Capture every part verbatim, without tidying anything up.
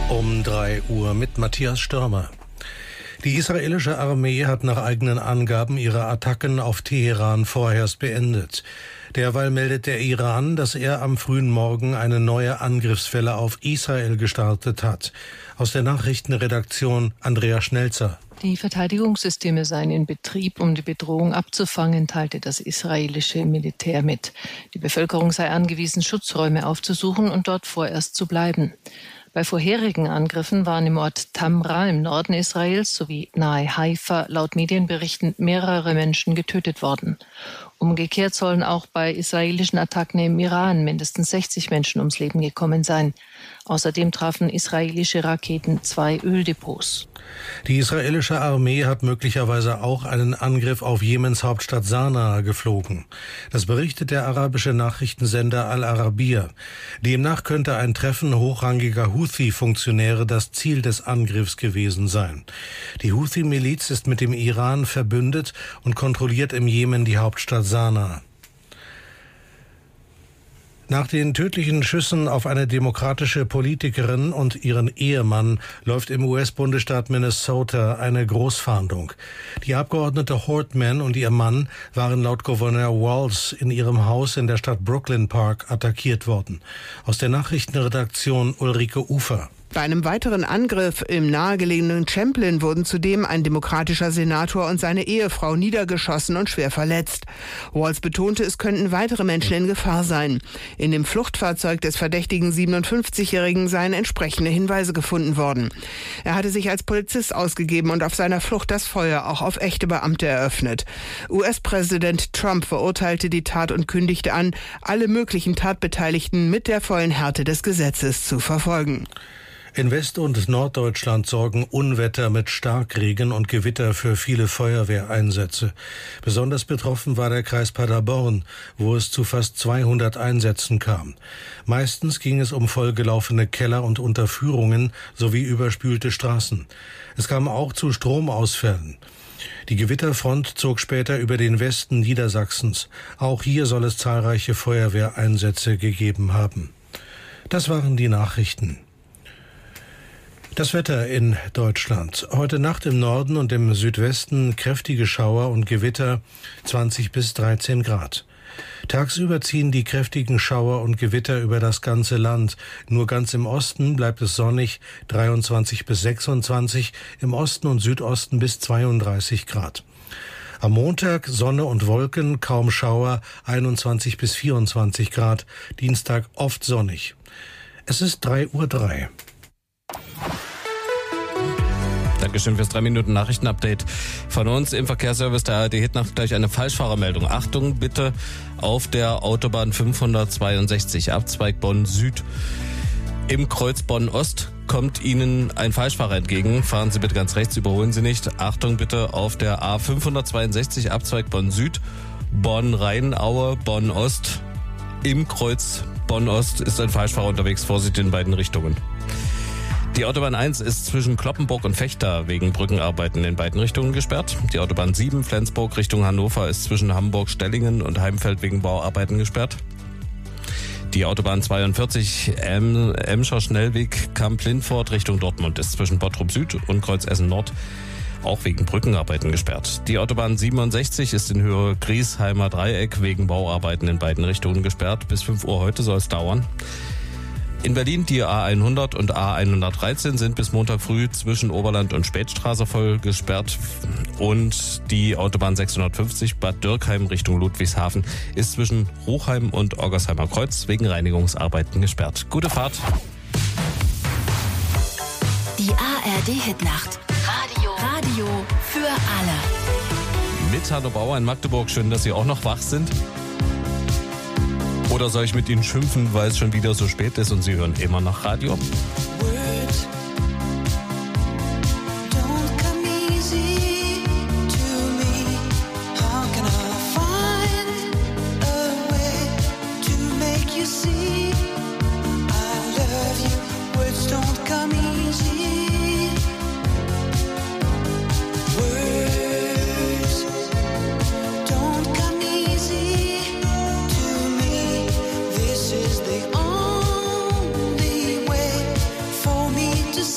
Um drei Uhr mit Matthias Stürmer. Die israelische Armee hat nach eigenen Angaben ihre Attacken auf Teheran vorerst beendet. Derweil meldet der Iran, dass er am frühen Morgen eine neue Angriffswelle auf Israel gestartet hat. Aus der Nachrichtenredaktion Andrea Schnelzer. Die Verteidigungssysteme seien in Betrieb, um die Bedrohung abzufangen, teilte das israelische Militär mit. Die Bevölkerung sei angewiesen, Schutzräume aufzusuchen und dort vorerst zu bleiben. Bei vorherigen Angriffen waren im Ort Tamra im Norden Israels sowie nahe Haifa laut Medienberichten mehrere Menschen getötet worden. Umgekehrt sollen auch bei israelischen Attacken im Iran mindestens sechzig Menschen ums Leben gekommen sein. Außerdem trafen israelische Raketen zwei Öldepots. Die israelische Armee hat möglicherweise auch einen Angriff auf Jemens Hauptstadt Sanaa geflogen. Das berichtet der arabische Nachrichtensender Al Arabiya. Demnach könnte ein Treffen hochrangiger Houthi-Funktionäre das Ziel des Angriffs gewesen sein. Die Houthi-Miliz ist mit dem Iran verbündet und kontrolliert im Jemen die Hauptstadt Sanaa. Nach den tödlichen Schüssen auf eine demokratische Politikerin und ihren Ehemann läuft im U S-Bundesstaat Minnesota eine Großfahndung. Die Abgeordnete Hortman und ihr Mann waren laut Gouverneur Walz in ihrem Haus in der Stadt Brooklyn Park attackiert worden. Aus der Nachrichtenredaktion Ulrike Ufer. Bei einem weiteren Angriff im nahegelegenen Champlin wurden zudem ein demokratischer Senator und seine Ehefrau niedergeschossen und schwer verletzt. Walz betonte, es könnten weitere Menschen in Gefahr sein. In dem Fluchtfahrzeug des verdächtigen siebenundfünfzigjährigen seien entsprechende Hinweise gefunden worden. Er hatte sich als Polizist ausgegeben und auf seiner Flucht das Feuer auch auf echte Beamte eröffnet. U S-Präsident Trump verurteilte die Tat und kündigte an, alle möglichen Tatbeteiligten mit der vollen Härte des Gesetzes zu verfolgen. In West- und Norddeutschland sorgen Unwetter mit Starkregen und Gewitter für viele Feuerwehreinsätze. Besonders betroffen war der Kreis Paderborn, wo es zu fast zweihundert Einsätzen kam. Meistens ging es um vollgelaufene Keller und Unterführungen sowie überspülte Straßen. Es kam auch zu Stromausfällen. Die Gewitterfront zog später über den Westen Niedersachsens. Auch hier soll es zahlreiche Feuerwehreinsätze gegeben haben. Das waren die Nachrichten. Das Wetter in Deutschland. Heute Nacht im Norden und im Südwesten kräftige Schauer und Gewitter, zwanzig bis dreizehn Grad. Tagsüber ziehen die kräftigen Schauer und Gewitter über das ganze Land. Nur ganz im Osten bleibt es sonnig, dreiundzwanzig bis sechsundzwanzig, im Osten und Südosten bis zweiunddreißig Grad. Am Montag Sonne und Wolken, kaum Schauer, einundzwanzig bis vierundzwanzig Grad. Dienstag oft sonnig. Es ist drei Uhr drei. Dankeschön fürs drei Minuten Nachrichtenupdate von uns im Verkehrsservice der A R D Hitnacht. Gleich eine Falschfahrermeldung. Achtung bitte auf der Autobahn fünfhundertzweiundsechzig, Abzweig Bonn Süd. Im Kreuz Bonn Ost kommt Ihnen ein Falschfahrer entgegen. Fahren Sie bitte ganz rechts, überholen Sie nicht. Achtung bitte auf der A fünfhundertzweiundsechzig, Abzweig Bonn Süd, Bonn Rheinaue, Bonn Ost. Im Kreuz Bonn Ost ist ein Falschfahrer unterwegs. Vorsicht in beiden Richtungen. Die Autobahn eins ist zwischen Cloppenburg und Vechta wegen Brückenarbeiten in beiden Richtungen gesperrt. Die Autobahn sieben Flensburg Richtung Hannover ist zwischen Hamburg-Stellingen und Heimfeld wegen Bauarbeiten gesperrt. Die Autobahn zweiundvierzig em- Emscher Schnellweg Kamp-Lindfort Richtung Dortmund ist zwischen Bottrop Süd und Kreuz Essen Nord auch wegen Brückenarbeiten gesperrt. Die Autobahn siebenundsechzig ist in Höhe Griesheimer Dreieck wegen Bauarbeiten in beiden Richtungen gesperrt. Bis fünf Uhr heute soll es dauern. In Berlin die A hundert und A hundertdreizehn sind bis Montag früh zwischen Oberland und Spätstraße voll gesperrt und die Autobahn sechshundertfünfzig Bad Dürkheim Richtung Ludwigshafen ist zwischen Hochheim und Oggersheimer Kreuz wegen Reinigungsarbeiten gesperrt. Gute Fahrt. Die A R D Hitnacht. Radio. Radio für alle. Mit Hanno Bauer in Magdeburg. Schön, dass Sie auch noch wach sind. Oder soll ich mit Ihnen schimpfen, weil es schon wieder so spät ist und Sie hören immer noch Radio? To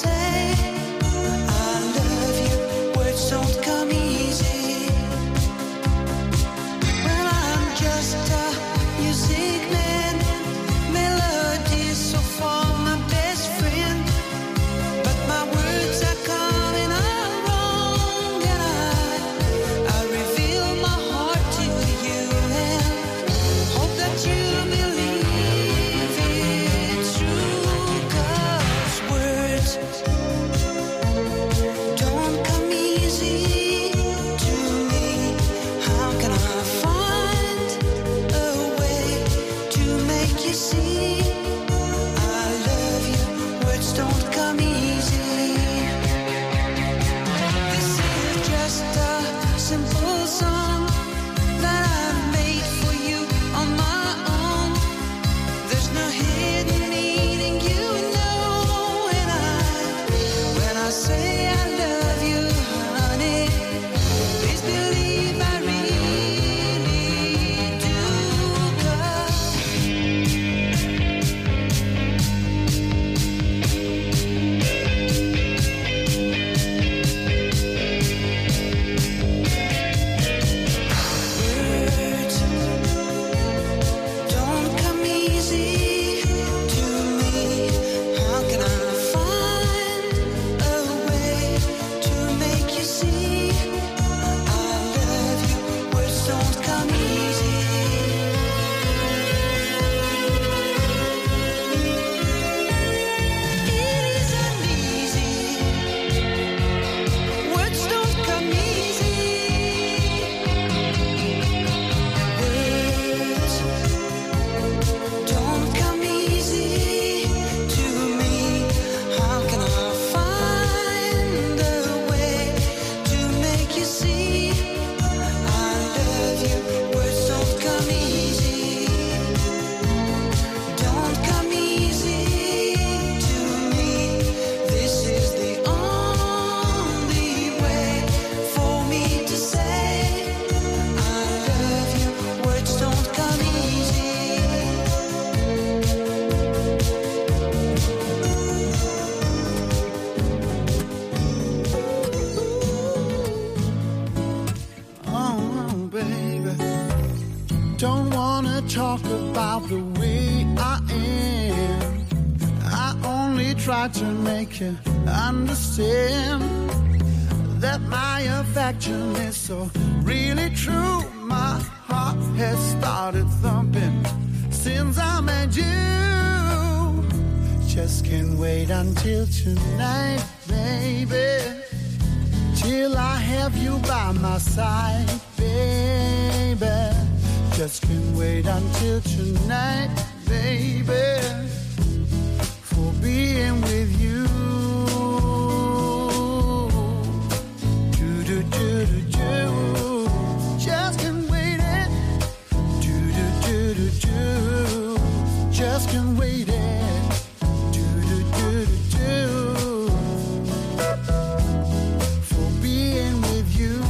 love the way I am. I only try to make you understand that my affection is so really true. My heart has started thumping since I met you. Just can't wait until tonight, baby, till I have you by my side, baby. Just can't wait until tonight, baby, for being with you. Do do do do do. Just can't wait it. Do do do do do. Just can't wait it. Do do do do do. For being with you.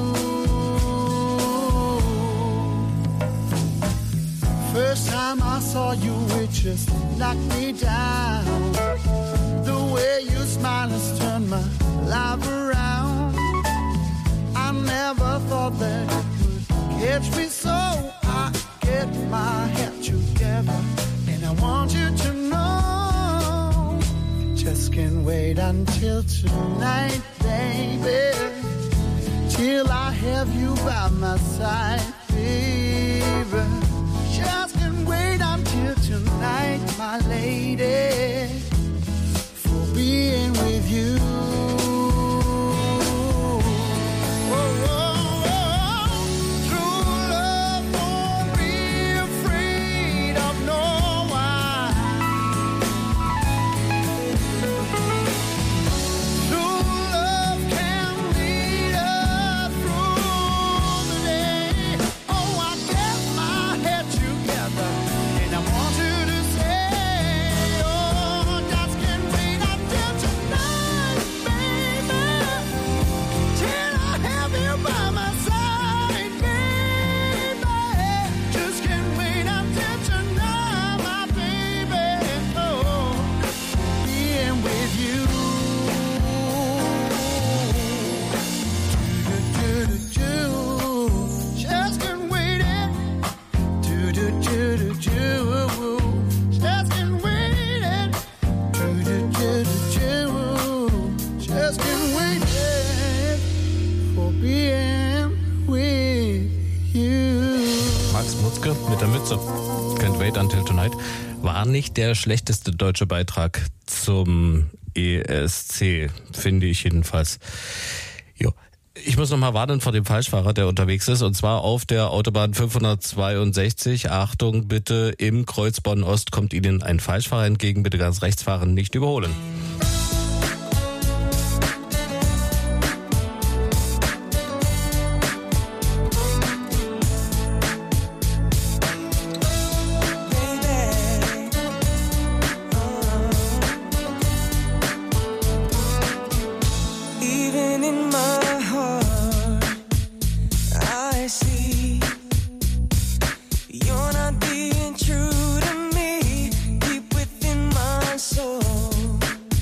First time I saw you, it just knocked me down. The way you smile has turned my life around. I never thought that it would catch me, so I get my head together and I want you to know. Just can't wait until tonight, baby, till I have you by my side, baby. Just can't wait until tonight, my lady, for being with you. Oh, oh, oh. True love won't be afraid of no one. True love can lead us through the day. Oh, I get my head together and I want you to say, oh, just can't wait until tonight, baby, till I have you by my side, baby. Just can't wait until tonight, my baby, oh, being with you. Do do do do, just can't wait it. Do do do do do, just can't wait it. Do do do do do, just can't wait it for being with you. Max Mutzke mit der Mütze. Can't wait until tonight. War nicht der schlechteste deutsche Beitrag zum E S C, finde ich jedenfalls. Jo. Ich muss noch mal warnen vor dem Falschfahrer, der unterwegs ist, und zwar auf der Autobahn fünfhundertzweiundsechzig. Achtung bitte, im Kreuz Bonn-Ost kommt Ihnen ein Falschfahrer entgegen. Bitte ganz rechts fahren, nicht überholen. Even in my heart, I see you're not being true to me. Deep within my soul,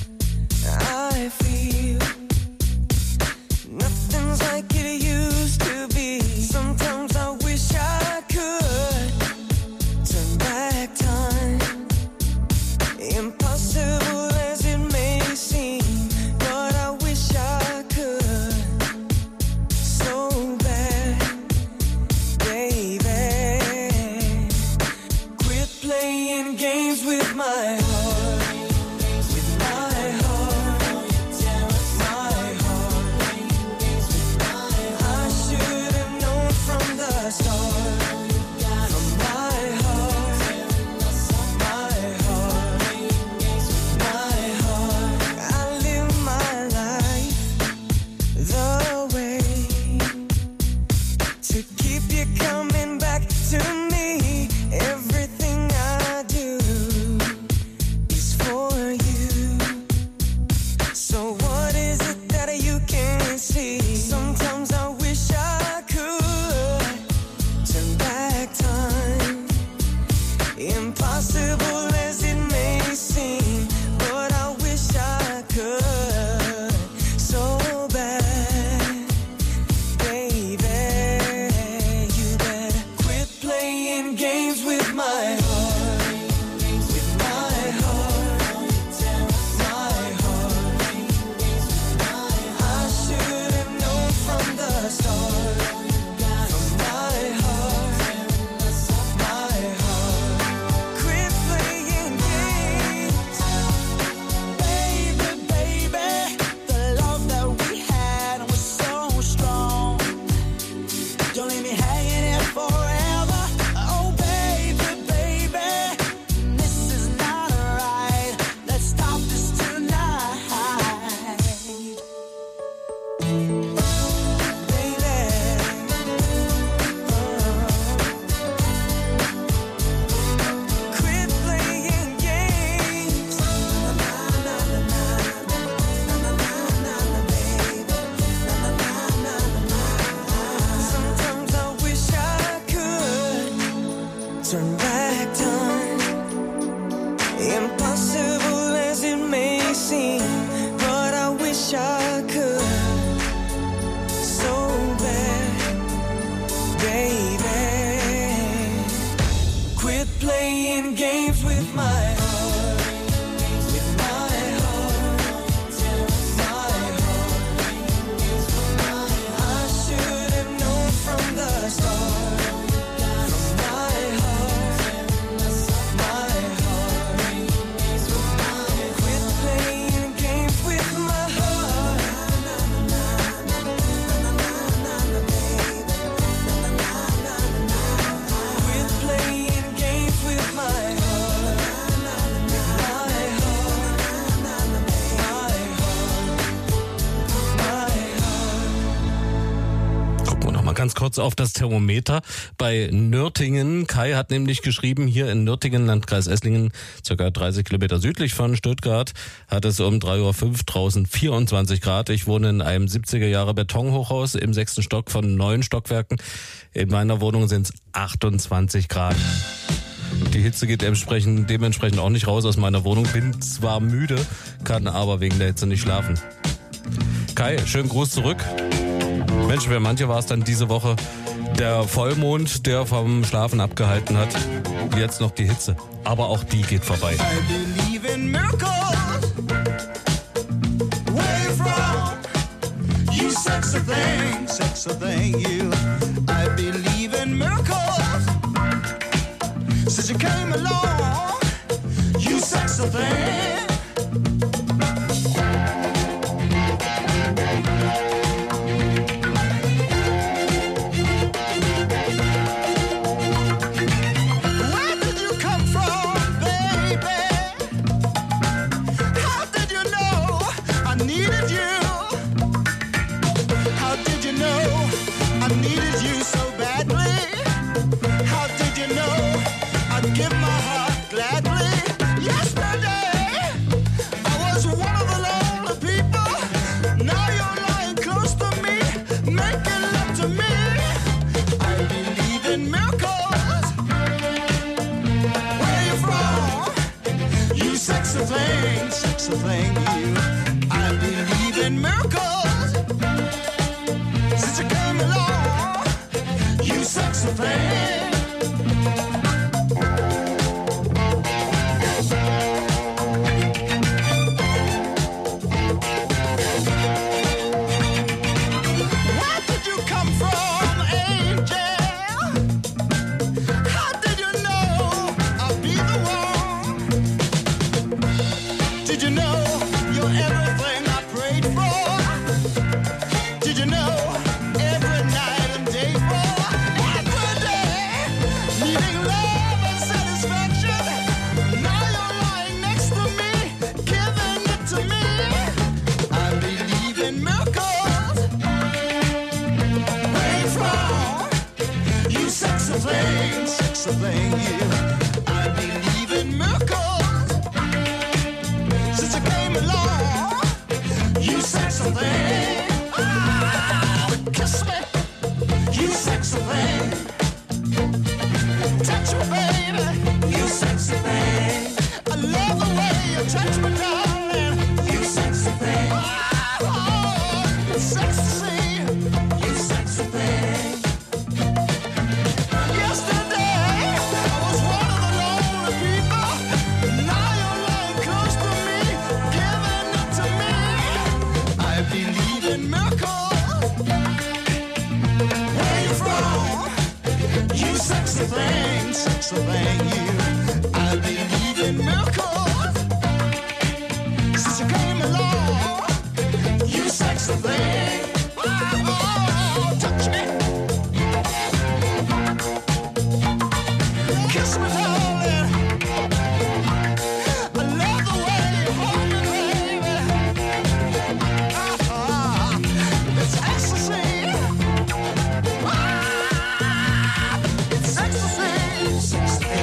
ganz kurz auf das Thermometer bei Nürtingen. Kai hat nämlich geschrieben, hier in Nürtingen, Landkreis Esslingen, circa dreißig Kilometer südlich von Stuttgart, hat es um drei Uhr fünf draußen vierundzwanzig Grad. Ich wohne in einem siebziger Jahre Betonhochhaus im sechsten Stock von neun Stockwerken. In meiner Wohnung sind es achtundzwanzig Grad. Die Hitze geht dementsprechend, dementsprechend auch nicht raus aus meiner Wohnung. Bin zwar müde, kann aber wegen der Hitze nicht schlafen. Kai, schönen Gruß zurück. Mensch, für manche war es dann diese Woche der Vollmond, der vom Schlafen abgehalten hat. Jetzt noch die Hitze. Aber auch die geht vorbei. I believe in miracles. Where you from? You sexy thing, sexy thing, you. I believe in miracles. Since you came along, you sexy thing. Thing, you. I believe in miracles. Since you came along, you sexy thing. Where did you come from, angel? How did you know I'll be the one? Did you know you're everything I prayed for? Did you know every night and day for? Every day, needing love and satisfaction. Now you're lying next to me, giving it to me. I believe in miracles. Where you from? You sexy thing, sexy thing, you. I believe in miracles. Since you came along, you sexy thing. Ah, kiss me, you sexy thing. Touch me, baby, you sexy thing. I love the way you touch me, darling. You sexy thing. Oh, it's sexy, you sexy thing. Yesterday, I was one of the lonely people. Now you're lying close to me, giving it to me. I believe in miracles. Where you from? You sexy thing, sexy thing, you. I believe in miracles. Since you came along, you sexy thing. Oh, touch me. Kiss me, darling. I love the way you hold me, baby. Ah, it's ecstasy. Ah, it's ecstasy.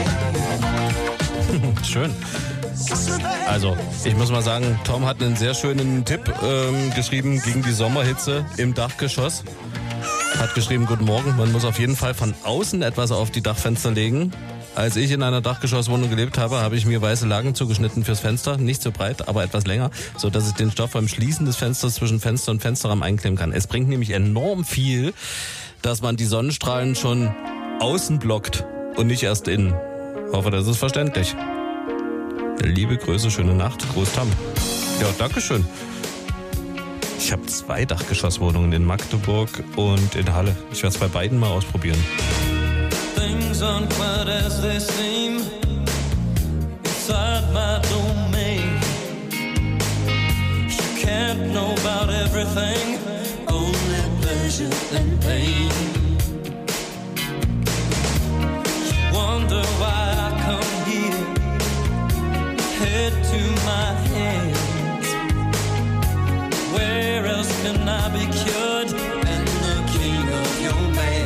Schön. Also, ich muss mal sagen, Tom hat einen sehr schönen Tipp ähm, geschrieben gegen die Sommerhitze im Dachgeschoss. Hat geschrieben, guten Morgen, man muss auf jeden Fall von außen etwas auf die Dachfenster legen. Als ich in einer Dachgeschosswohnung gelebt habe, habe ich mir weiße Lagen zugeschnitten fürs Fenster. Nicht so breit, aber etwas länger, so dass ich den Stoff beim Schließen des Fensters zwischen Fenster und Fensterrahmen einklemmen kann. Es bringt nämlich enorm viel, dass man die Sonnenstrahlen schon außen blockt und nicht erst innen. Hoffe, das ist verständlich. Liebe Grüße, schöne Nacht. Gruß Tom. Ja, dankeschön. Ich habe zwei Dachgeschosswohnungen in Magdeburg und in Halle. Ich werde es bei beiden mal ausprobieren. Things aren't quite as they seem inside my domain. She can't know about everything, only pleasure and pain. She wonder why I come here, head to my hands. Where else can I be cured and the king of your man?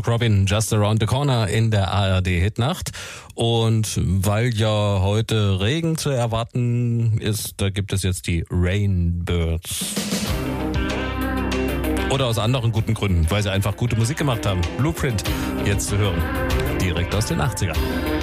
Mark Robin, Just Around the Corner in der A R D-Hitnacht. Und weil ja heute Regen zu erwarten ist, da gibt es jetzt die Rainbirds. Oder aus anderen guten Gründen, weil sie einfach gute Musik gemacht haben. Blueprint jetzt zu hören, direkt aus den achtzigern.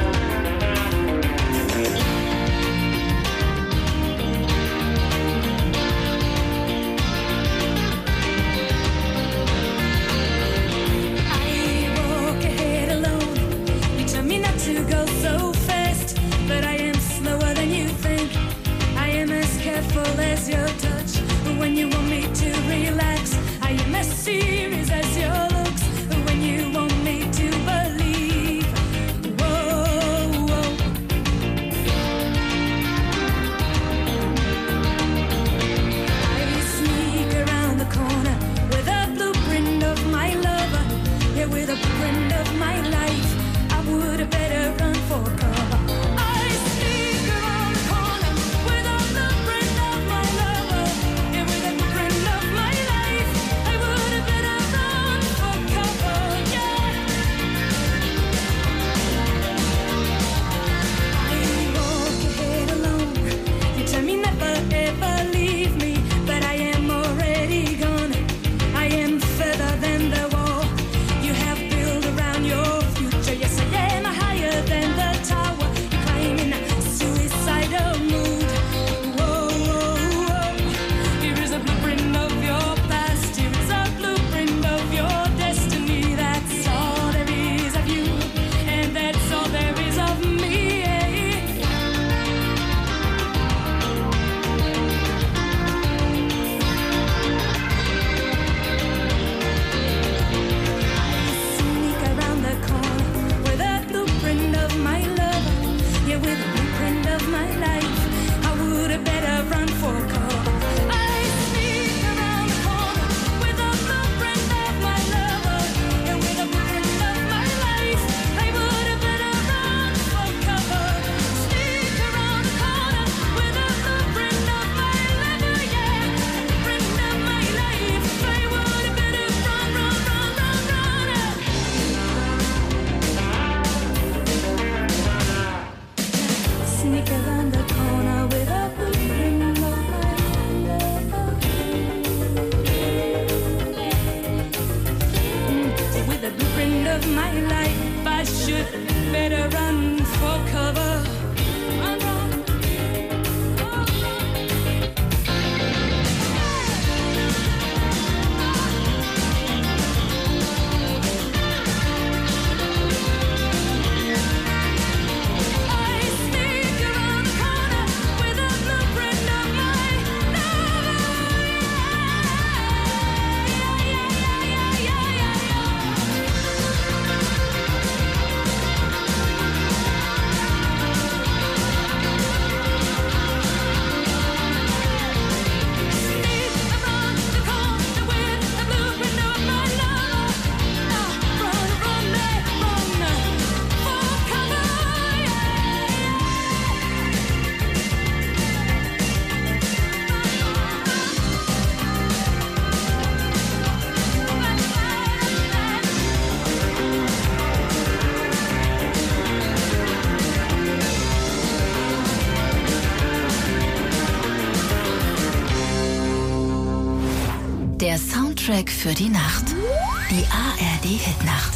Der Soundtrack für die Nacht. Die A R D-Hitnacht.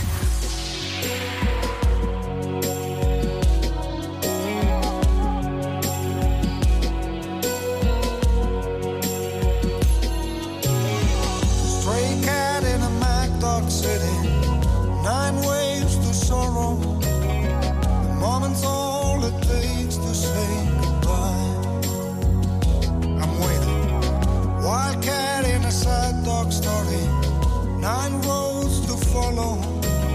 Stray cat in a Mac Dog City. Nine ways to sorrow. The moment's all it takes to say goodbye. I'm waiting. Wildcat in a sad dog story. Nine roads to follow.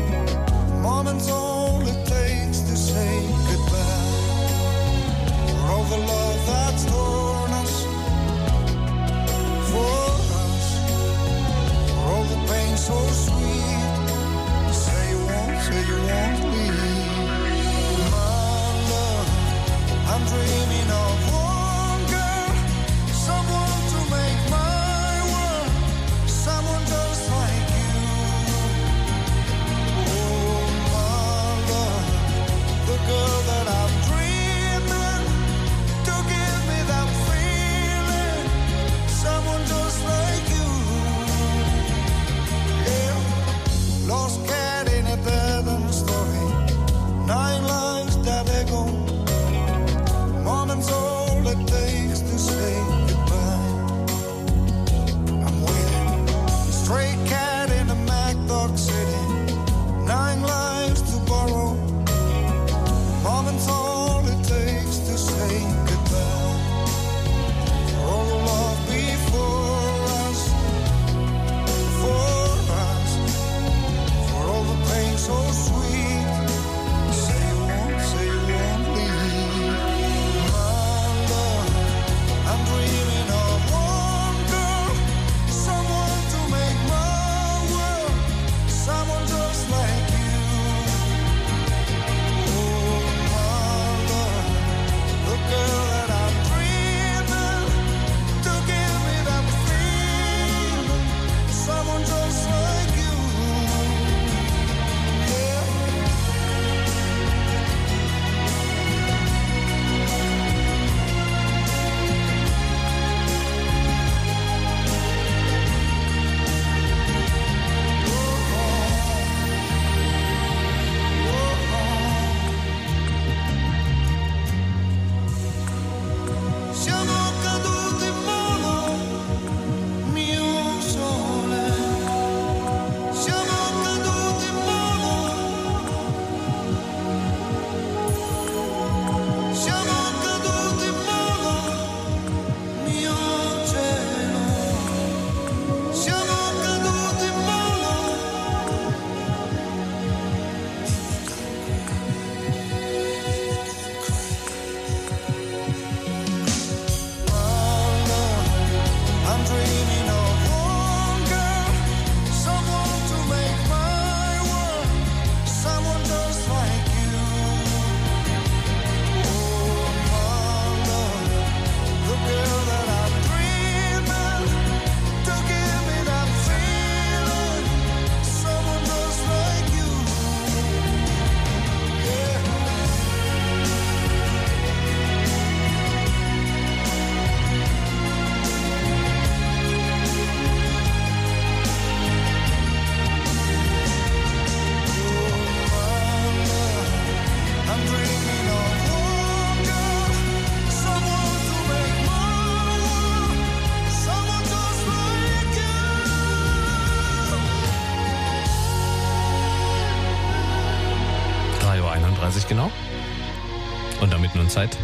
Und damit nun Zeit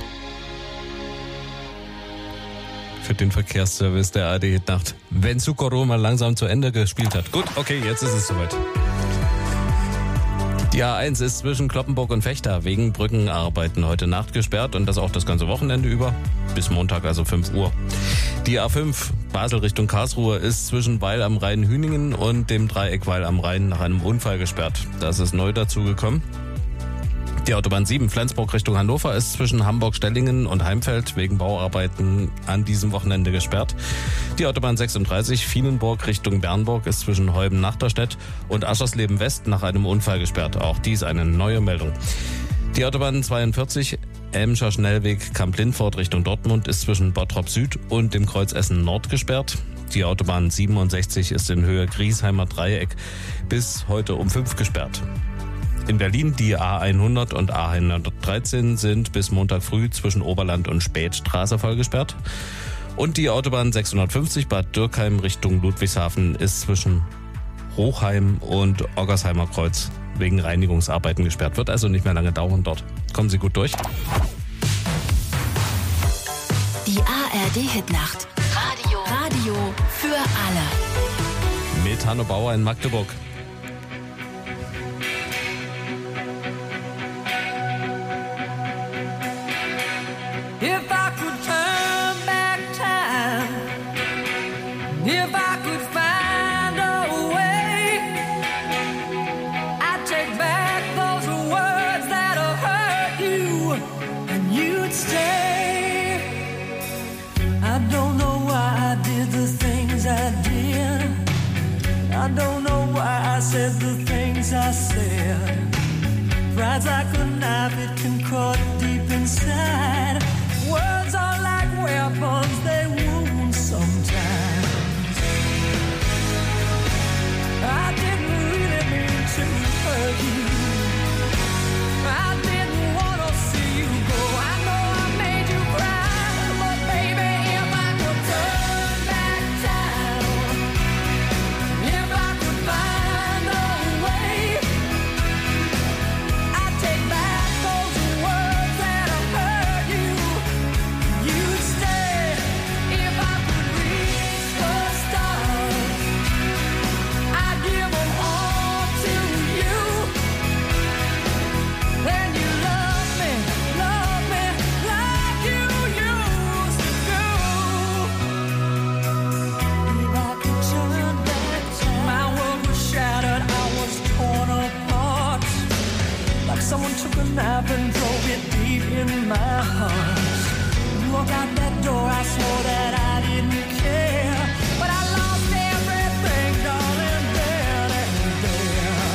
für den Verkehrsservice der A R D-Hitnacht. Wenn Zucchero mal langsam zu Ende gespielt hat. Gut, okay, jetzt ist es soweit. Die A eins ist zwischen Cloppenburg und Vechta wegen Brückenarbeiten heute Nacht gesperrt und das auch das ganze Wochenende über. Bis Montag, also fünf Uhr. Die A fünf Basel Richtung Karlsruhe ist zwischen Weil am Rhein-Hüningen und dem Dreieck Weil am Rhein nach einem Unfall gesperrt. Das ist neu dazugekommen. Die Autobahn sieben Flensburg Richtung Hannover ist zwischen Hamburg-Stellingen und Heimfeld wegen Bauarbeiten an diesem Wochenende gesperrt. Die Autobahn sechsunddreißig Vienenburg Richtung Bernburg ist zwischen Heuben-Nachterstedt und Aschersleben West nach einem Unfall gesperrt. Auch dies eine neue Meldung. Die Autobahn zweiundvierzig Elmscher Schnellweg Kamp-Lindfort Richtung Dortmund ist zwischen Bottrop Süd und dem Kreuz Essen Nord gesperrt. Die Autobahn siebenundsechzig ist in Höhe Griesheimer Dreieck bis heute um fünf gesperrt. In Berlin die A hundert und A hundertdreizehn sind bis Montag früh zwischen Oberland und Spätstraße voll gesperrt. Und die Autobahn sechshundertfünfzig Bad Dürkheim Richtung Ludwigshafen ist zwischen Hochheim und Oggersheimer Kreuz wegen Reinigungsarbeiten gesperrt. Wird also nicht mehr lange dauern dort. Kommen Sie gut durch. Die A R D-Hitnacht. Radio. Radio für alle. Mit Hanno Bauer in Magdeburg. If I could turn back time, if I could find a way, I'd take back those words that have hurt you, and you'd stay. I don't know why I did the things I did. I don't know why I said the things I said. Pride's like a knife, it can cut deep inside. Words are like weapons, they wound sometimes. I didn't really mean to hurt you. I didn't want to see you go. I know I made you cry, but baby, if I could turn back time, if I could find a way, I'd take back those words that have hurt you. You'd stay if I could reach the stars. I'd give them all to you. Then you love me, love me like you used to do. If I could turn back time, my world was shattered, I was torn apart. Like someone took a knife and drove it deep in my heart. Walk out that door, I swore that I didn't care, but I lost everything, darling, there and there.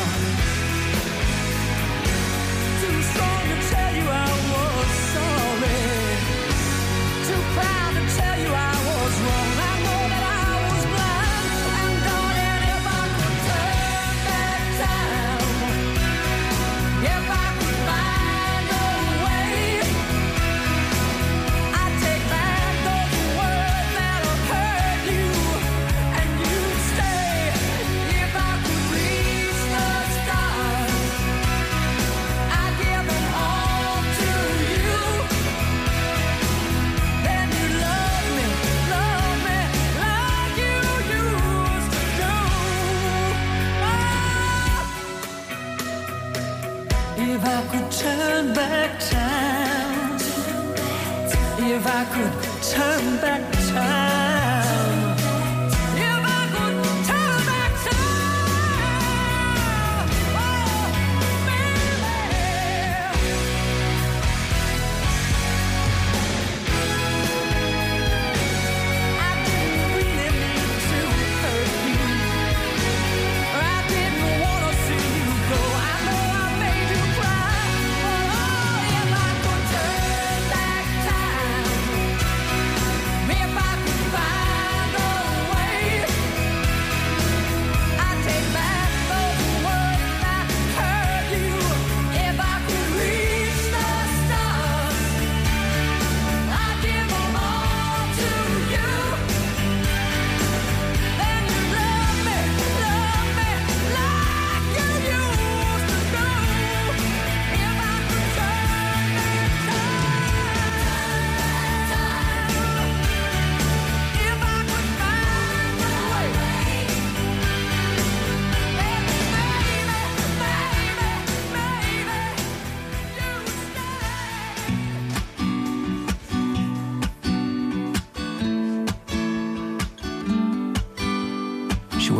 Too strong to tell you I was sorry, too proud to tell you I was wrong. I know that I was blind, and darling, if I could turn back time, if I could find a way, I'd take back those words that have hurt you, and you'd stay if I could reach the stars. I'd give them all to you. Then you love me, love me like you used to do. If I could turn back time, if I could turn back time, if I could turn back time, oh, baby. I didn't really mean to hurt you. I didn't want to see you go. I know I made you cry, but oh, if I could turn back time, if I could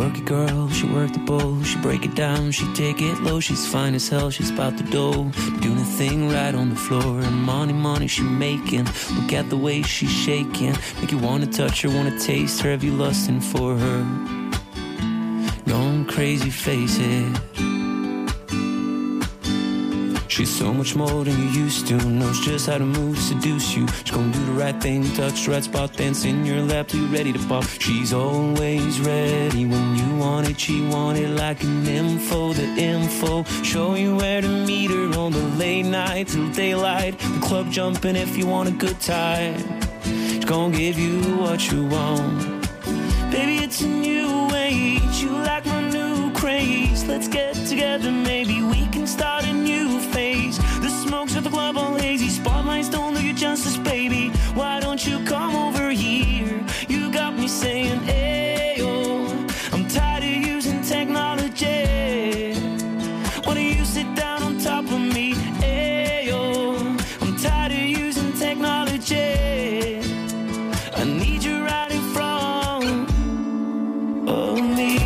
work it, girl, she work the bowl. She break it down, she take it low. She's fine as hell, she's about the dough. Doing a thing right on the floor. And money, money she making. Look at the way she's shaking. Make you wanna touch her, wanna taste her. Have you lusting for her? Going crazy, face it. She's so much more than you used to. Knows just how to move, seduce you. She's gonna do the right thing, touch the right spot, dance in your lap till you're ready to pop. She's always ready when you want it. She want it like an info, the info. Show you where to meet her on the late night till daylight. The club jumping if you want a good time. She's gonna give you what you want. Baby, it's a new age. You like my new craze. Let's get together, maybe we can start a new phase. The smokes at the club all hazy. Spotlights don't do you justice, baby. Why don't you come over here? You got me saying, ayo. I'm tired of using technology. Why don't you sit down on top of me? Ayo. I'm tired of using technology. I need you right in front of me.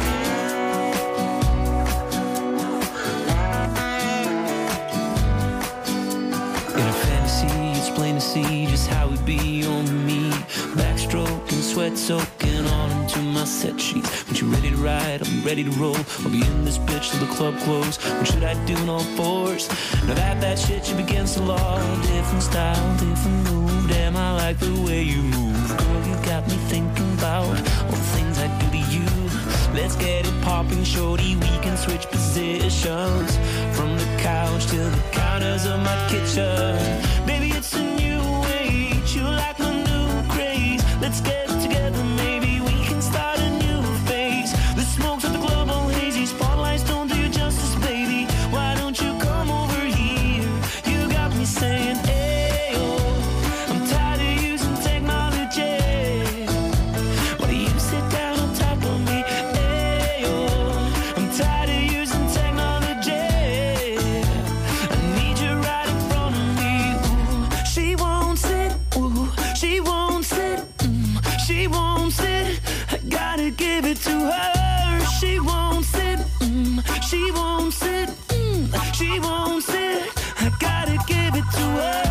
Plain to see just how we be on me. Backstroking, sweat soaking all into my set sheets. When you ready to ride, I'll be ready to roll. I'll be in this bitch till the club close. What should I do in all fours? Now that that shit should be against the law. Different style, different move. Damn, I like the way you move. Girl, you got me thinking about all the things I do to you. Let's get it popping, shorty. We can switch positions from the couch to the counters of my kitchen. Baby, it's a new age. You like my new craze. Let's get together, maybe we can start a new phase. The smokes at the club all hazy. Spotlights don't do you justice, baby. Why don't you come over here? You got me saying, ayo. I'm tired of using technology. Why do you sit down on top of me? I'm tired of using technology. I need you right in front of me. Ooh, she won't sit. Ooh, she won't sit. Mm, she won't sit. I gotta give it to her. She won't sit. Mm, she won't sit. Mm, she won't sit. I gotta give it to her.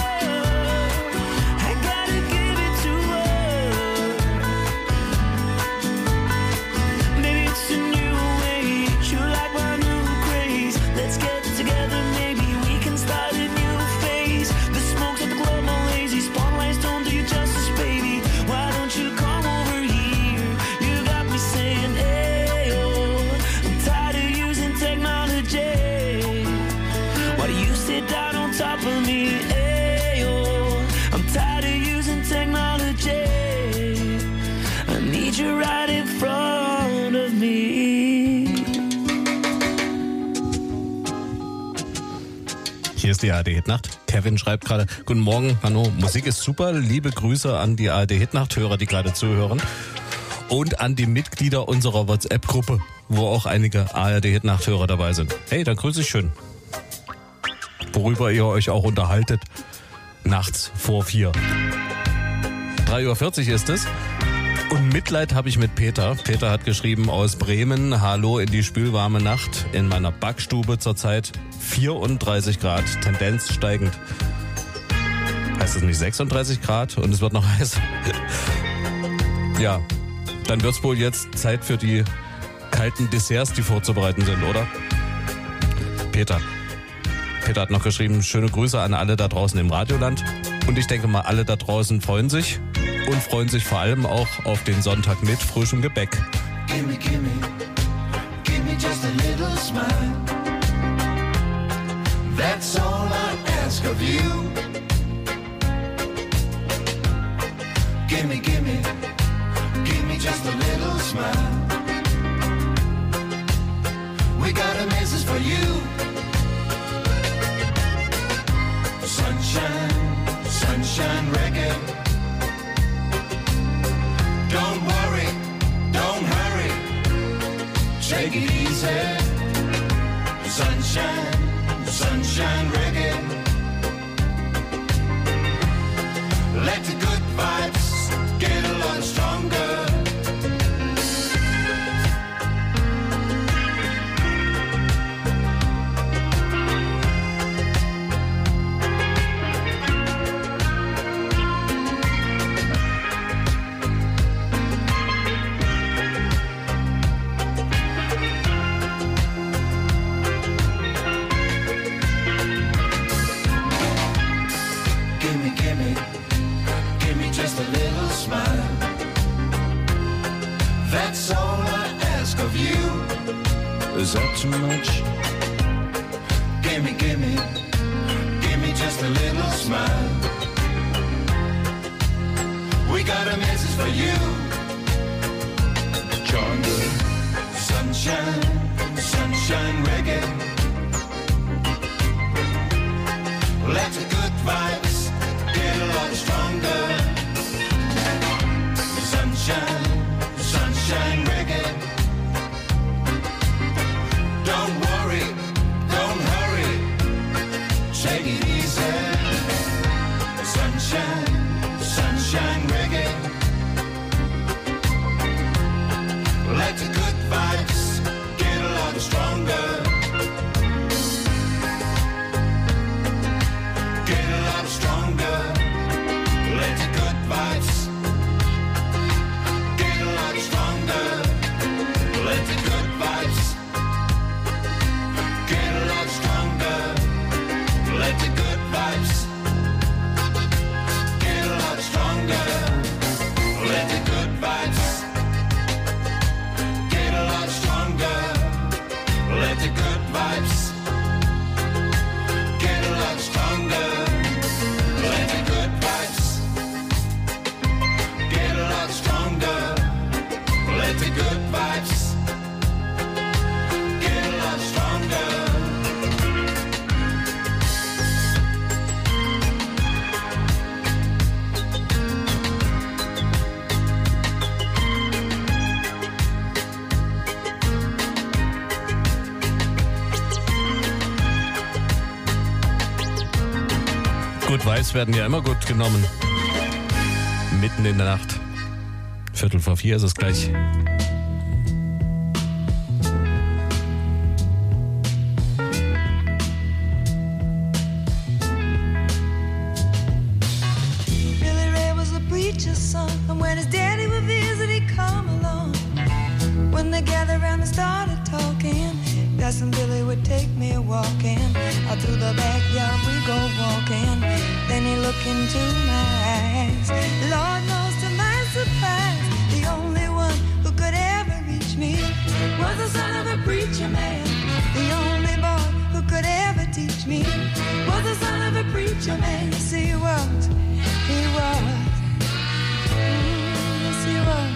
I gotta give it to her. Maybe it's a new age. You like my new craze. Let's get together, maybe we can start a new phase. The smokes at the club all lazy. Spotlights don't do you justice, baby. Why don't you come over here? You got me saying, ayo. I'm tired of using technology. Why do you sit down on top of me? Ayo. I'm tired of using technology. I need you right in front of me. Hier ist die A R D-Hitnacht. Kevin schreibt gerade, guten Morgen, Hanno, Musik ist super. Liebe Grüße an die A R D-Hitnacht-Hörer, die gerade zuhören. Und an die Mitglieder unserer WhatsApp-Gruppe, wo auch einige A R D-Hitnacht-Hörer dabei sind. Hey, dann grüße ich schön. Worüber ihr euch auch unterhaltet, nachts vor vier. drei Uhr vierzig ist es. Und Mitleid habe ich mit Peter. Peter hat geschrieben aus Bremen, hallo in die spülwarme Nacht. In meiner Backstube zurzeit vierunddreißig Grad, Tendenz steigend. Heißt es nicht sechsunddreißig Grad und es wird noch heißer? Ja, dann wird es wohl jetzt Zeit für die kalten Desserts, die vorzubereiten sind, oder? Peter. Peter hat noch geschrieben, schöne Grüße an alle da draußen im Radioland. Und ich denke mal, alle da draußen freuen sich. Und freuen sich vor allem auch auf den Sonntag mit frischem Gebäck. Gimme, gimme, give me just a little smile. That's all I ask of you. Gimme, gimme, give me just a little smile. We got a message for you. Sunshine, sunshine reggae. Don't worry, don't hurry, take it easy. Sunshine, sunshine reggae. Let the good vibes get a lot stronger. gimme, gimme just a little smile. That's all I ask of you. Is that too much? Gimme, gimme, gimme just a little smile. We got a message for you. Join the sunshine, sunshine reggae. Let the good vibes get a lot stronger. Sunshine, sunshine reggae. Don't worry, don't hurry, take it easy. Sunshine, sunshine reggae. Let the good vibes get a lot stronger. Get a lot stronger. Let the good vibes get a lot stronger. Let the good vibes get a lot stronger. Let the good vibes get a lot stronger. Let the good vibes get a lot stronger. Let the good vibes get a lot stronger. Let the good vibes get a lot stronger. Let the good vibes get a lot stronger. Gut Vibes werden ja immer gut genommen. Mitten in der Nacht. Viertel vor vier ist es gleich. Billy Ray was a preacher's son, and when his daddy would visit, he'd come along. When they gathered around and started talking, Cousin Billy would take me walking. Out through the backyard we go walking. Then he looked into my eyes. Lord knows to my surprise, the only one who could ever reach me was the son of a preacher man. The only boy who could ever teach me was the son of a preacher man. Yes, he was. He was. Mm, yes, he was.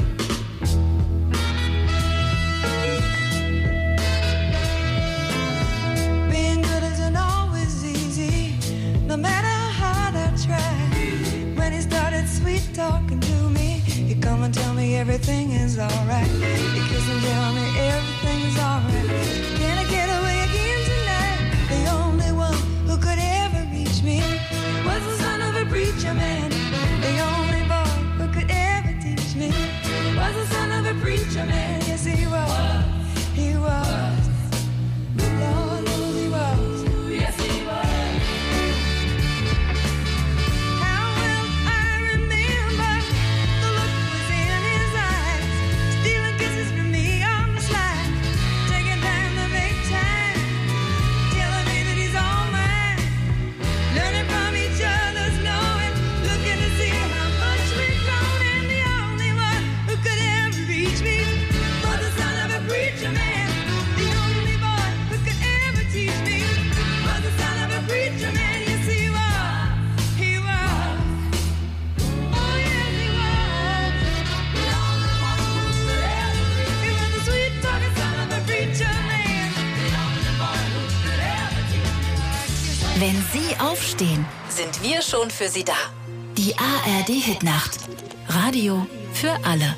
No matter how hard I try, when he started sweet talking to me, he'd come and tell me everything is alright. He'd kiss and tell me everything is alright. Can I get away again tonight? The only one who could ever reach me was the son of a preacher man. The only boy who could ever teach me was the son of a preacher man. Yes, he was. He was. Lord knows he was. Yes, he was. Wenn Sie aufstehen, sind wir schon für Sie da. Die A R D-Hitnacht. Radio für alle.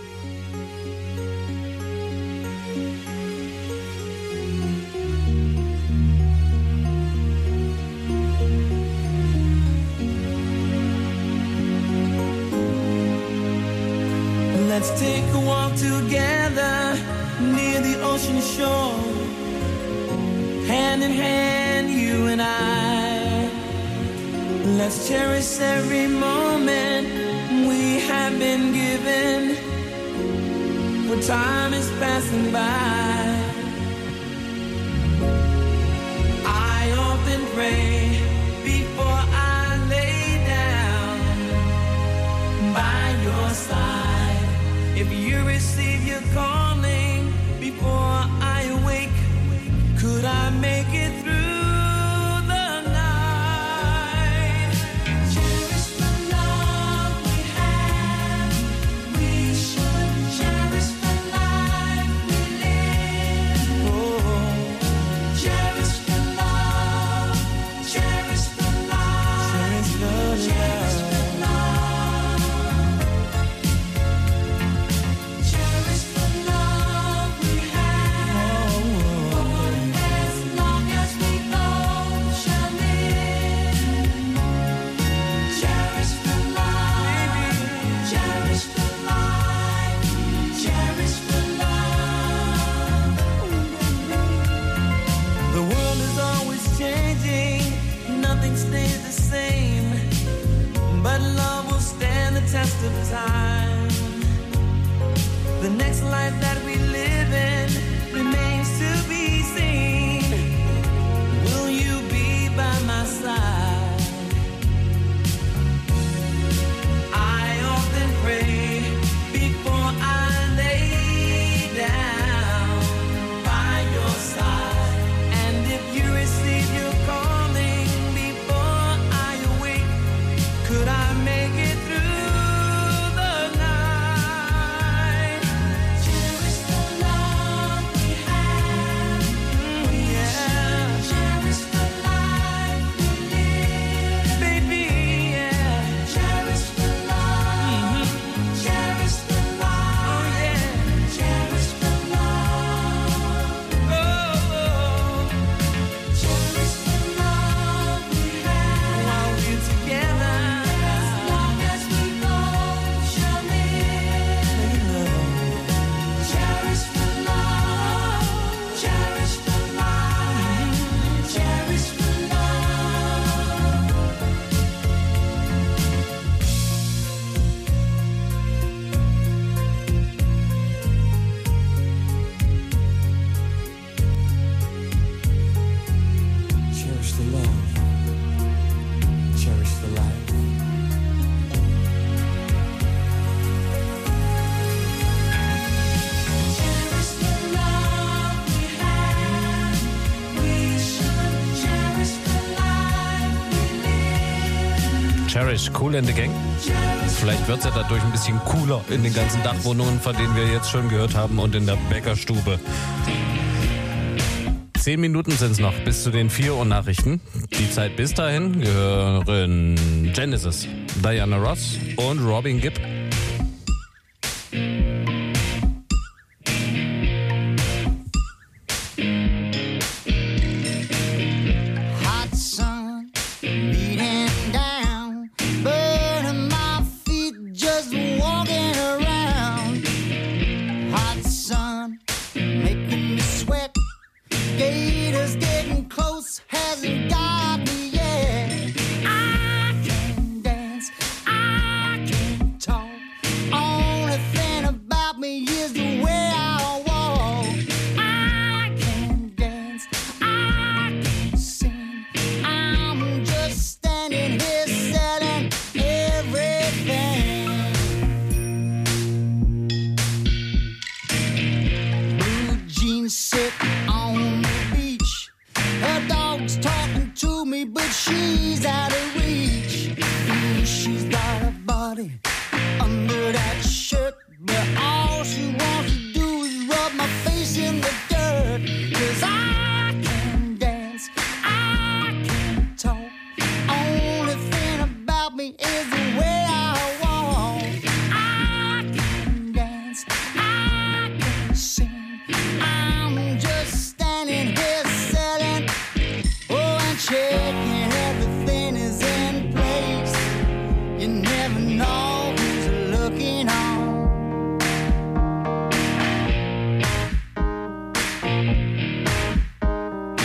Let's take a walk together near the ocean shore. Hand in hand, you and I. Let's cherish every moment we have been given, where time is passing by. I often pray before I lay down. stays the same, but love will stand the test of time. The next life that we live in remains to be seen. Will you be by my side? I often pray before I lay down by your side. And if you receive your calling before I awake, could I make it through? Cherish, Kool and the Gang. Vielleicht wird es ja dadurch ein bisschen cooler in den ganzen Dachwohnungen, von denen wir jetzt schon gehört haben, und in der Bäckerstube. Zehn Minuten sind es noch bis zu den vier Uhr Nachrichten. Die Zeit bis dahin gehören Genesis, Diana Ross und Robin Gibb.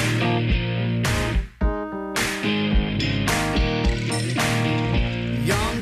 Young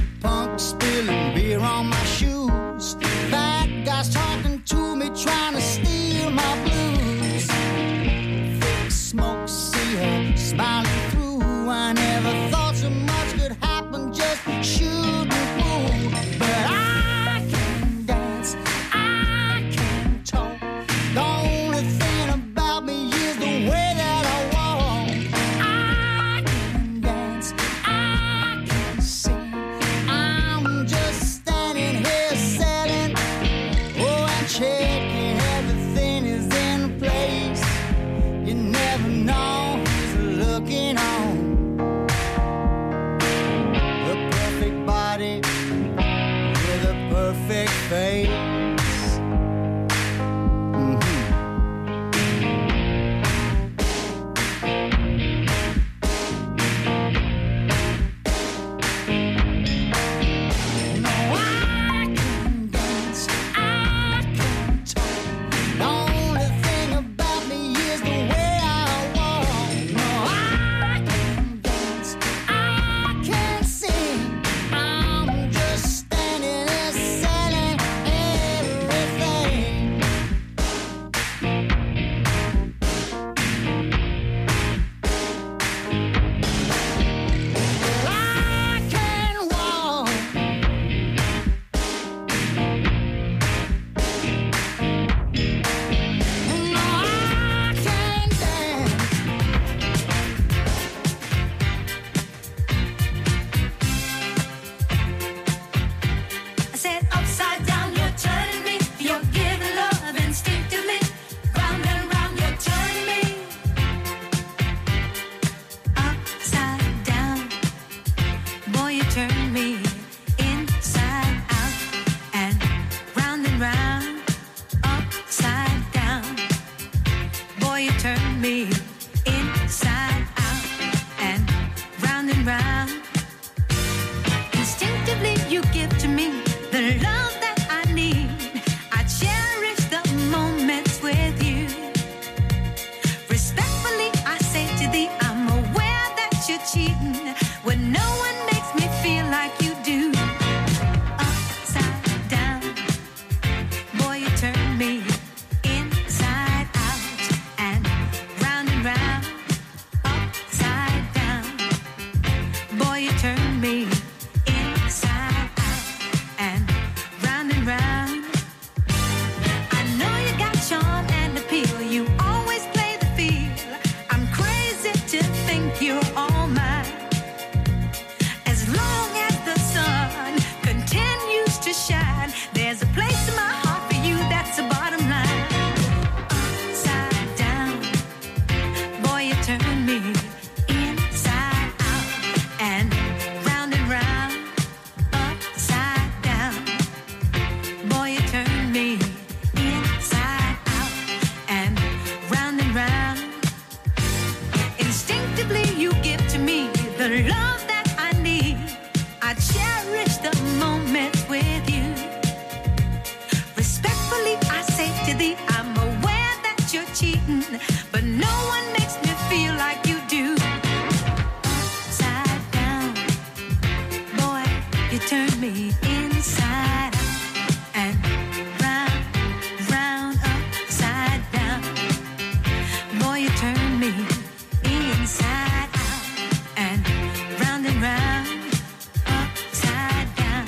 round. Instinctively you give to me the love that I need. I cherish the moments with you. Respectfully I say to thee, I'm aware that you're cheating when no one makes me feel like you do. Upside down, boy, you turn me inside out and round and round. Upside down, boy, you turn me inside out and round and round. I know you got charm and appeal, you always play the field. I'm crazy to think you're all mine. As long as the sun continues to shine, there's a place in my heart for you, that's the bottom line. Upside down, boy, you turn me inside out and round and round. Upside down, boy, you turn me inside out and round and round. Instinctively you give to me the love that I need. I cherish the moments with you. Respectfully I say to thee, I'm aware that you're cheating, but no one makes me feel like you do. Upside down, boy, you turn me inside out and round, round, upside down. Boy, you turn me inside out and round and round. Upside down,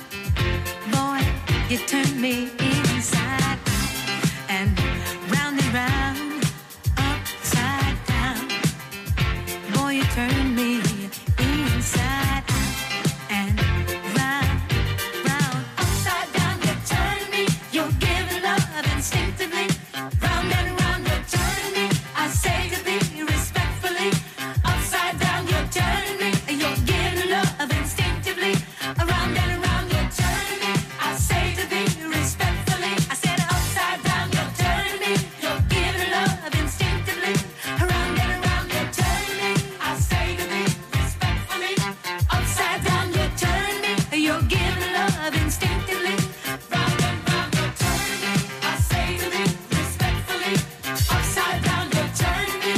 boy, you turn me inside out and round and round. Upside down, boy, you turn me inside out and round, round. Upside down, you turn me, you're giving love instinctively. Round and round, you turn me, I say to thee respectfully. Upside down, you turn me, you're giving love instinctively. Around and around, you turn me, I say to thee respectfully. I said upside down, you turn me, you're giving love instinctively. Around and around, you turn me, I say to thee respectfully. Upside down, you turn me, you're giving love instinctively. Round and round, you turn me, I say to thee respectfully. Upside down, you turn me.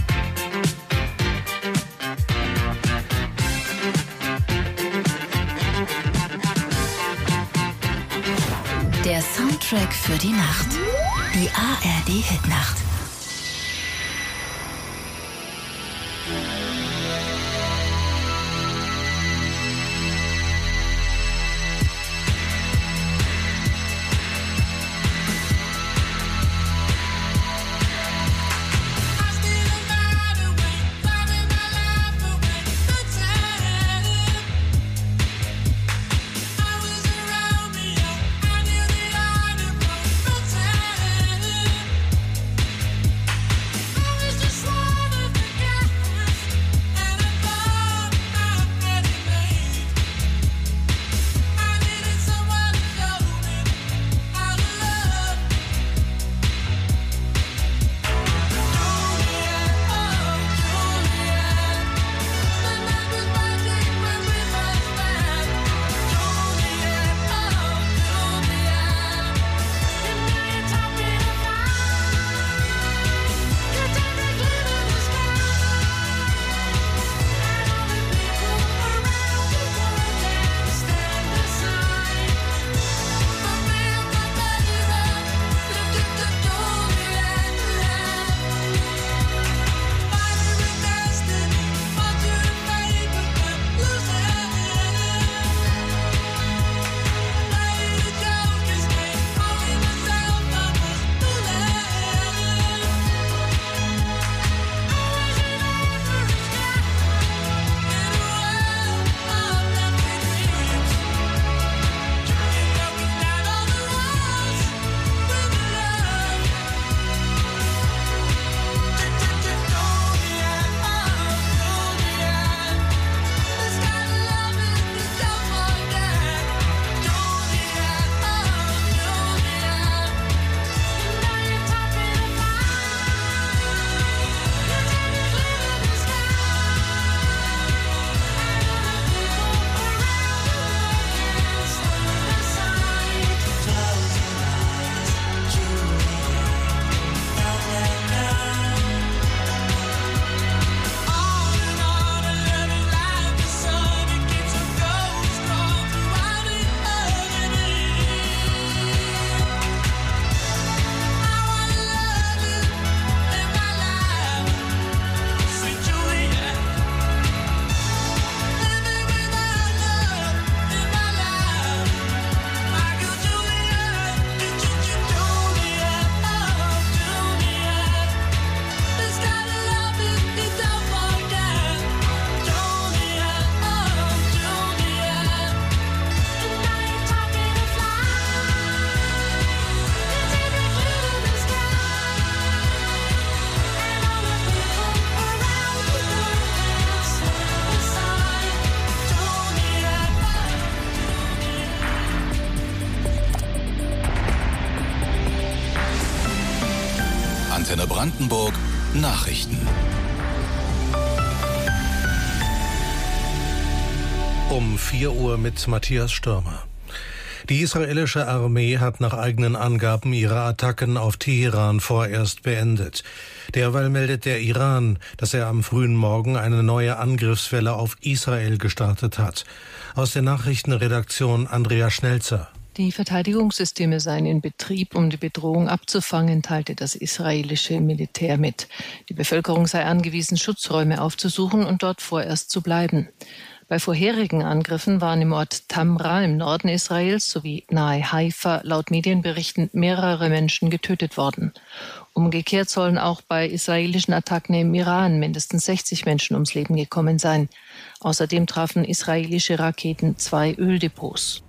Der Soundtrack für die Nacht. Die A R D-Hitnacht. I Brandenburg Nachrichten. Um vier Uhr mit Matthias Stürmer. Die israelische Armee hat nach eigenen Angaben ihre Attacken auf Teheran vorerst beendet. Derweil meldet der Iran, dass er am frühen Morgen eine neue Angriffswelle auf Israel gestartet hat. Aus der Nachrichtenredaktion Andrea Schnelzer. Die Verteidigungssysteme seien in Betrieb, um die Bedrohung abzufangen, teilte das israelische Militär mit. Die Bevölkerung sei angewiesen, Schutzräume aufzusuchen und dort vorerst zu bleiben. Bei vorherigen Angriffen waren im Ort Tamra im Norden Israels sowie nahe Haifa laut Medienberichten mehrere Menschen getötet worden. Umgekehrt sollen auch bei israelischen Attacken im Iran mindestens sechzig Menschen ums Leben gekommen sein. Außerdem trafen israelische Raketen zwei Öldepots.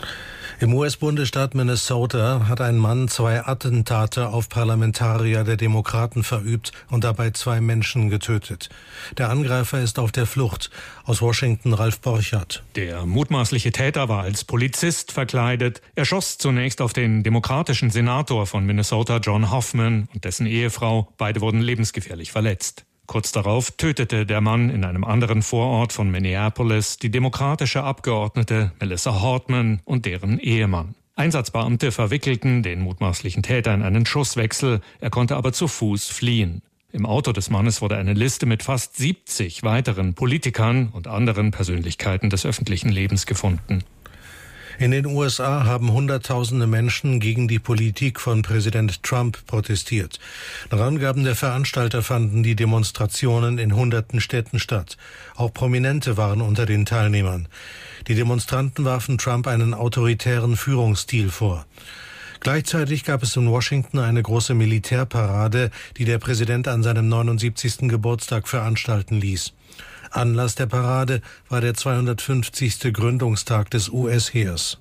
Im U S-Bundesstaat Minnesota hat ein Mann zwei Attentate auf Parlamentarier der Demokraten verübt und dabei zwei Menschen getötet. Der Angreifer ist auf der Flucht. Aus Washington Ralf Borchardt. Der mutmaßliche Täter war als Polizist verkleidet. Er schoss zunächst auf den demokratischen Senator von Minnesota, John Hoffman, und dessen Ehefrau. Beide wurden lebensgefährlich verletzt. Kurz darauf tötete der Mann in einem anderen Vorort von Minneapolis die demokratische Abgeordnete Melissa Hortman und deren Ehemann. Einsatzbeamte verwickelten den mutmaßlichen Täter in einen Schusswechsel, er konnte aber zu Fuß fliehen. Im Auto des Mannes wurde eine Liste mit fast siebzig weiteren Politikern und anderen Persönlichkeiten des öffentlichen Lebens gefunden. In den U S A haben Hunderttausende Menschen gegen die Politik von Präsident Trump protestiert. Nach Angaben der Veranstalter fanden die Demonstrationen in hunderten Städten statt. Auch Prominente waren unter den Teilnehmern. Die Demonstranten warfen Trump einen autoritären Führungsstil vor. Gleichzeitig gab es in Washington eine große Militärparade, die der Präsident an seinem neunundsiebzigsten Geburtstag veranstalten ließ. Anlass der Parade war der zweihundertfünfzigste Gründungstag des U S-Heers.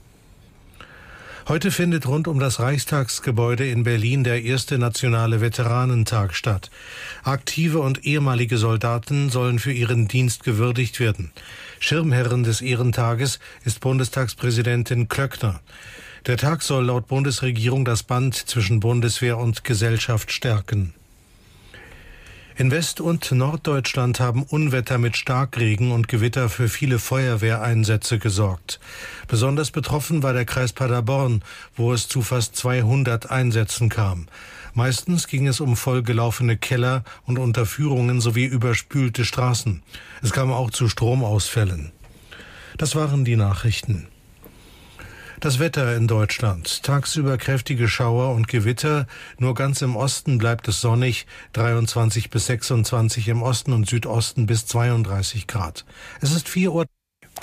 Heute findet rund um das Reichstagsgebäude in Berlin der erste nationale Veteranentag statt. Aktive und ehemalige Soldaten sollen für ihren Dienst gewürdigt werden. Schirmherrin des Ehrentages ist Bundestagspräsidentin Klöckner. Der Tag soll laut Bundesregierung das Band zwischen Bundeswehr und Gesellschaft stärken. In West- und Norddeutschland haben Unwetter mit Starkregen und Gewitter für viele Feuerwehreinsätze gesorgt. Besonders betroffen war der Kreis Paderborn, wo es zu fast zweihundert Einsätzen kam. Meistens ging es um vollgelaufene Keller und Unterführungen sowie überspülte Straßen. Es kam auch zu Stromausfällen. Das waren die Nachrichten. Das Wetter in Deutschland. Tagsüber kräftige Schauer und Gewitter. Nur ganz im Osten bleibt es sonnig. dreiundzwanzig bis sechsundzwanzig im Osten und Südosten bis zweiunddreißig Grad. Es ist vier Uhr.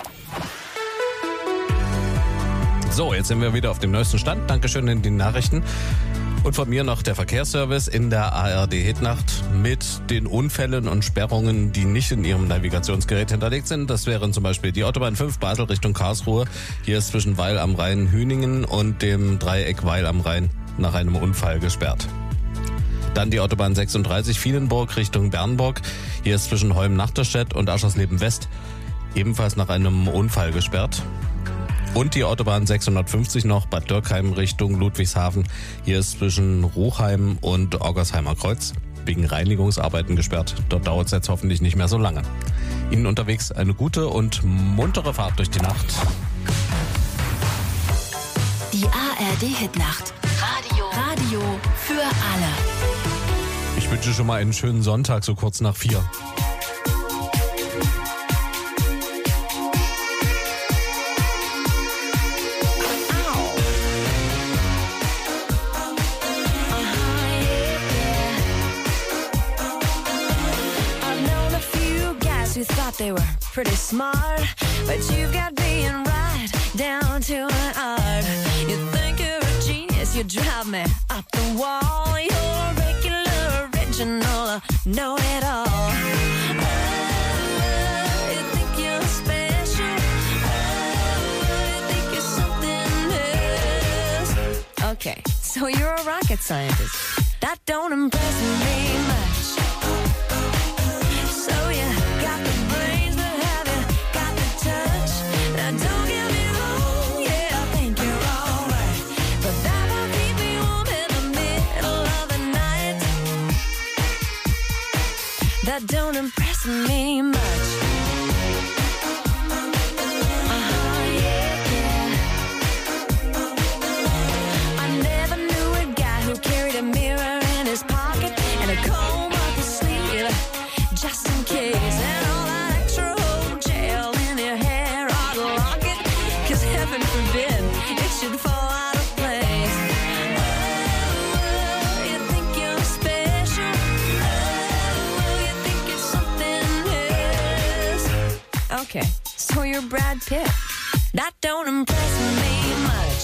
So, jetzt sind wir wieder auf dem neuesten Stand. Dankeschön in den Nachrichten. Und von mir noch der Verkehrsservice in der A R D-Hitnacht mit den Unfällen und Sperrungen, die nicht in Ihrem Navigationsgerät hinterlegt sind. Das wären zum Beispiel die Autobahn fünf Basel Richtung Karlsruhe. Hier ist zwischen Weil am Rhein Hüningen und dem Dreieck Weil am Rhein nach einem Unfall gesperrt. Dann die Autobahn sechsunddreißig Vielenburg Richtung Bernburg. Hier ist zwischen Holm-Nachterstedt und Aschersleben West ebenfalls nach einem Unfall gesperrt. Und die Autobahn sechshundertfünfzig noch, Bad Dürkheim Richtung Ludwigshafen. Hier ist zwischen Ruchheim und Orgersheimer Kreuz wegen Reinigungsarbeiten gesperrt. Dort dauert es jetzt hoffentlich nicht mehr so lange. Ihnen unterwegs eine gute und muntere Fahrt durch die Nacht. Die A R D-Hitnacht. Radio. Radio für alle. Ich wünsche schon mal einen schönen Sonntag, so kurz nach vier. Who thought they were pretty smart, but you've got being right down to an art. You think you're a genius, you drive me up the wall. You're a regular, original, know-it-all. Oh, you think you're special. Oh, you think you're something else. Okay, so you're a rocket scientist. That don't impress me much. So you got the brains, but have you got the touch? Now don't get me wrong, yeah, I think you're alright, but that won't keep me warm in the middle of the night. that don't impress me much. Okay, so you're Brad Pitt. That don't impress me much.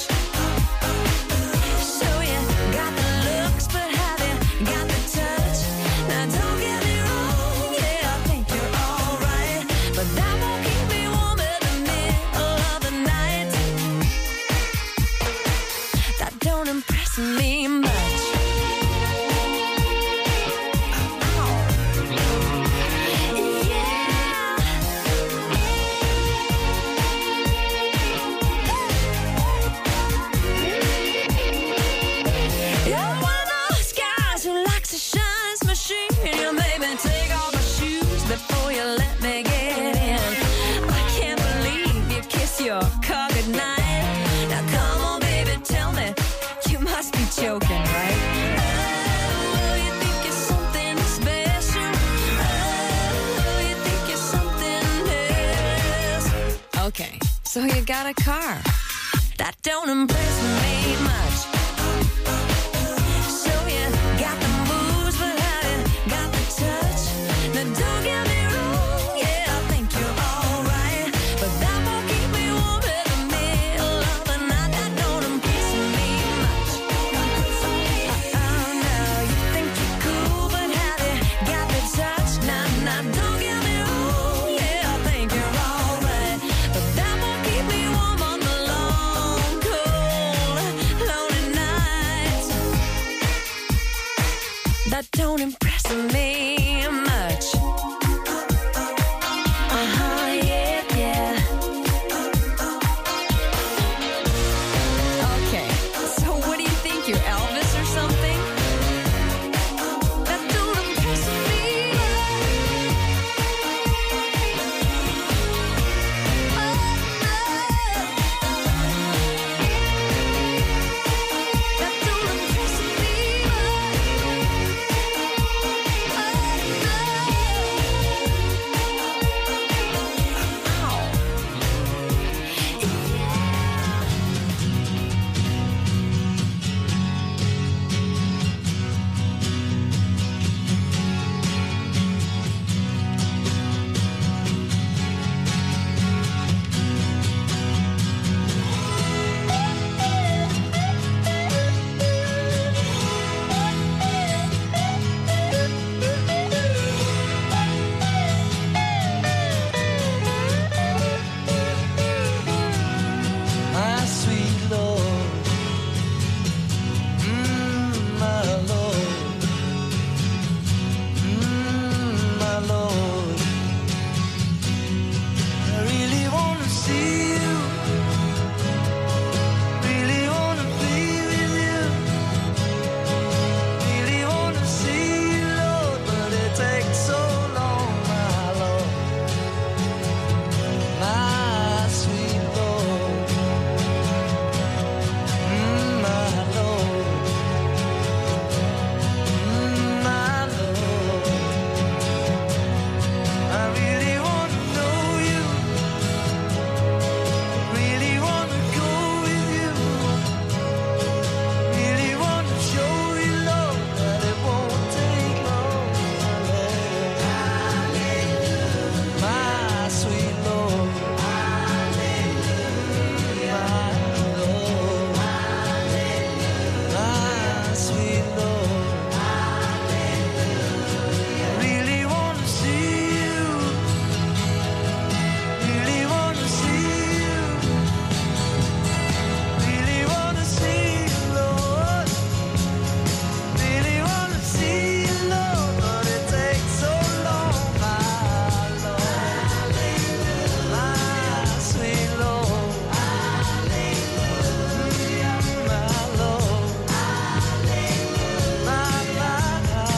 So you got the looks, but have you got the touch? Now don't get me wrong, yeah, I think you're alright, but that won't keep me warm in the middle of the night. That don't impress me much. Before you let me get in, I can't believe you kiss your car goodnight. Now come on, baby, tell me, you must be joking, right? Oh, you think you're something special? Oh, you think you're something else? Okay, so you got a car. That don't impress me much. So you got the moves, but have you got the touch? Now don't get me wrong, yeah, I think you're alright, but that won't keep me warm in the middle of the night. That don't impress me much. Oh no, you think you're cool, but have you got the touch? Now, now don't get me wrong, yeah, I think you're alright, but that won't keep me warm on the long, cold, lonely nights. That don't impress me.